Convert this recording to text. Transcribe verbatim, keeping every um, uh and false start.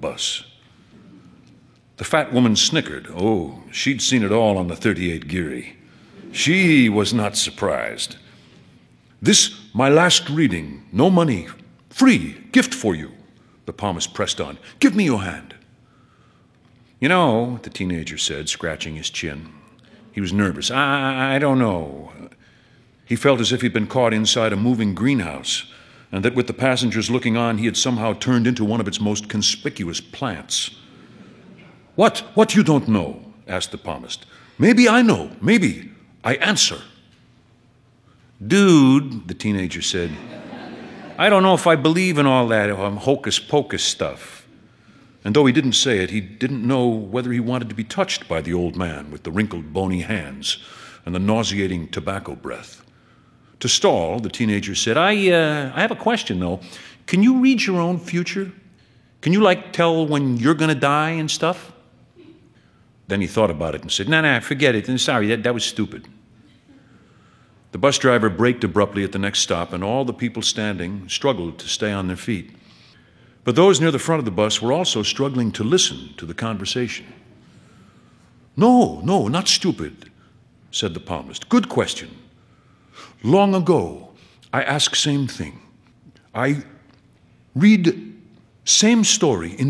bus. The fat woman snickered. Oh, she'd seen it all on the thirty-eight Geary. She was not surprised. "This, my last reading, no money, free, gift for you," the palmist pressed on. "Give me your hand." "You know," the teenager said, scratching his chin. He was nervous. I, I don't know. He felt as if he'd been caught inside a moving greenhouse, and that with the passengers looking on, he had somehow turned into one of its most conspicuous plants. "What? What you don't know?" asked the palmist. "Maybe I know. Maybe I answer." "Dude," the teenager said, "I don't know if I believe in all that um, hocus-pocus stuff." And though he didn't say it, he didn't know whether he wanted to be touched by the old man with the wrinkled, bony hands and the nauseating tobacco breath. To stall, the teenager said, I, uh, I have a question, though. Can you read your own future? Can you, like, tell when you're going to die and stuff?" Then he thought about it and said, "No, no, forget it. I'm sorry, that, that was stupid." The bus driver braked abruptly at the next stop, and all the people standing struggled to stay on their feet. But those near the front of the bus were also struggling to listen to the conversation. "No, no, not stupid," said the palmist. "Good question. Long ago, I ask same thing. I read same story in